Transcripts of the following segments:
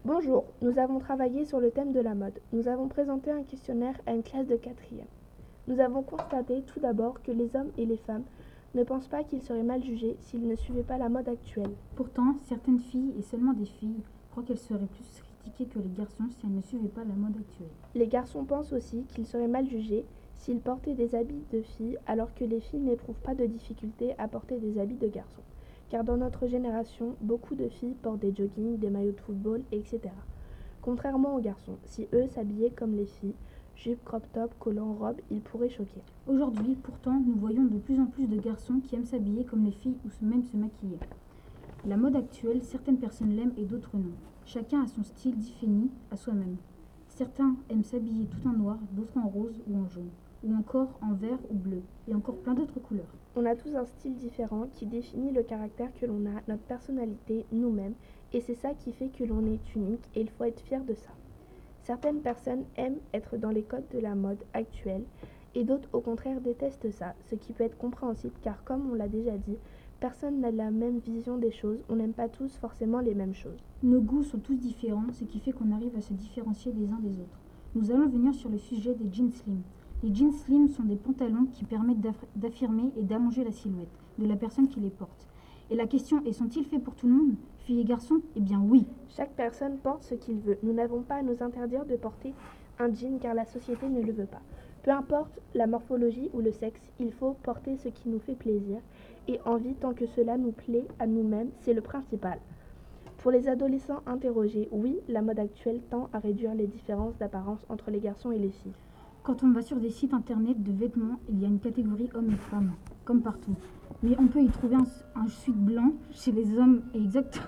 Bonjour, nous avons travaillé sur le thème de la mode. Nous avons présenté un questionnaire à une classe de 4e. Nous avons constaté tout d'abord que les hommes et les femmes ne pensent pas qu'ils seraient mal jugés s'ils ne suivaient pas la mode actuelle. Pourtant, certaines filles, et seulement des filles, croient qu'elles seraient plus critiquées que les garçons si elles ne suivaient pas la mode actuelle. Les garçons pensent aussi qu'ils seraient mal jugés s'ils portaient des habits de filles alors que les filles n'éprouvent pas de difficulté à porter des habits de garçons. Car dans notre génération, beaucoup de filles portent des joggings, des maillots de football, etc. Contrairement aux garçons, si eux s'habillaient comme les filles, jupe, crop top, collant, robe, ils pourraient choquer. Aujourd'hui, pourtant, nous voyons de plus en plus de garçons qui aiment s'habiller comme les filles ou même se maquiller. La mode actuelle, certaines personnes l'aiment et d'autres non. Chacun a son style défini à soi-même. Certains aiment s'habiller tout en noir, d'autres en rose ou en jaune, ou encore en vert ou bleu, et encore plein d'autres couleurs. On a tous un style différent qui définit le caractère que l'on a, notre personnalité, nous-mêmes, et c'est ça qui fait que l'on est unique et il faut être fier de ça. Certaines personnes aiment être dans les codes de la mode actuelle et d'autres au contraire détestent ça, ce qui peut être compréhensible car comme on l'a déjà dit, personne n'a la même vision des choses, on n'aime pas tous forcément les mêmes choses. Nos goûts sont tous différents, ce qui fait qu'on arrive à se différencier des uns des autres. Nous allons venir sur le sujet des jeans slim. Les jeans slim sont des pantalons qui permettent d'affirmer et d'allonger la silhouette de la personne qui les porte. Et la question est, sont-ils faits pour tout le monde, filles et garçons? Eh bien oui. Chaque personne porte ce qu'il veut. Nous n'avons pas à nous interdire de porter un jean car la société ne le veut pas. Peu importe la morphologie ou le sexe, il faut porter ce qui nous fait plaisir et envie tant que cela nous plaît à nous-mêmes, c'est le principal. Pour les adolescents interrogés, oui, la mode actuelle tend à réduire les différences d'apparence entre les garçons et les filles. Quand on va sur des sites internet de vêtements, il y a une catégorie hommes et femmes, comme partout. Mais on peut y trouver un sweat blanc chez les hommes et exactement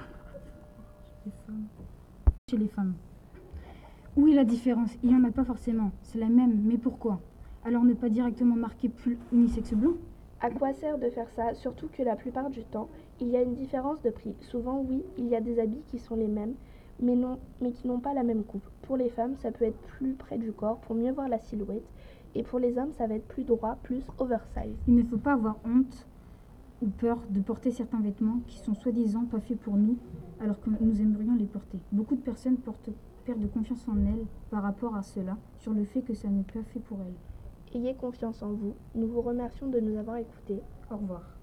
chez les femmes. Où est la différence? Il n'y en a pas forcément, c'est la même, mais pourquoi? Alors ne pas directement marquer pull unisexe blanc? À quoi sert de faire ça, surtout que la plupart du temps, il y a une différence de prix. Souvent, oui, il y a des habits qui sont les mêmes, mais qui n'ont pas la même coupe. Pour les femmes, ça peut être plus près du corps pour mieux voir la silhouette, et pour les hommes, ça va être plus droit, plus oversize. Il ne faut pas avoir honte ou peur de porter certains vêtements qui sont soi-disant pas faits pour nous, alors que nous aimerions les porter. Beaucoup de personnes perdent confiance en elles par rapport à cela, sur le fait que ça n'est pas fait pour elles. Ayez confiance en vous. Nous vous remercions de nous avoir écoutés. Au revoir.